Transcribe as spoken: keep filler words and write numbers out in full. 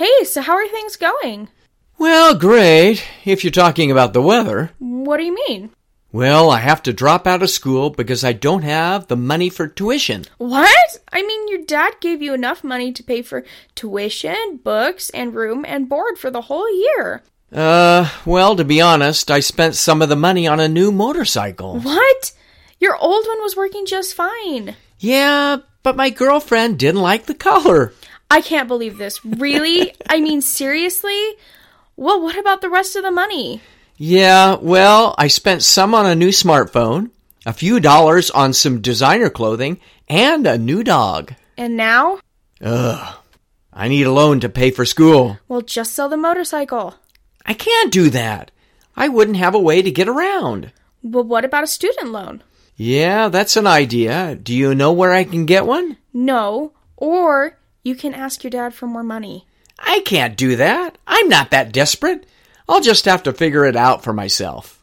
Hey, so how are things going? Well, great, if you're talking about the weather. What do you mean? Well, I have to drop out of school because I don't have the money for tuition. What? I mean, your dad gave you enough money to pay for tuition, books, and room and board for the whole year. Uh, well, to be honest, I spent some of the money on a new motorcycle. What? Your old one was working just fine. Yeah, but my girlfriend didn't like the color. I can't believe this. Really? I mean, seriously? Well, what about the rest of the money? Yeah, well, I spent some on a new smartphone, a few dollars on some designer clothing, and a new dog. And now? Ugh, I need a loan to pay for school. Well, just sell the motorcycle. I can't do that. I wouldn't have a way to get around. Well, what about a student loan? Yeah, that's an idea. Do you know where I can get one? No, or you can ask your dad for more money. I can't do that. I'm not that desperate. I'll just have to figure it out for myself.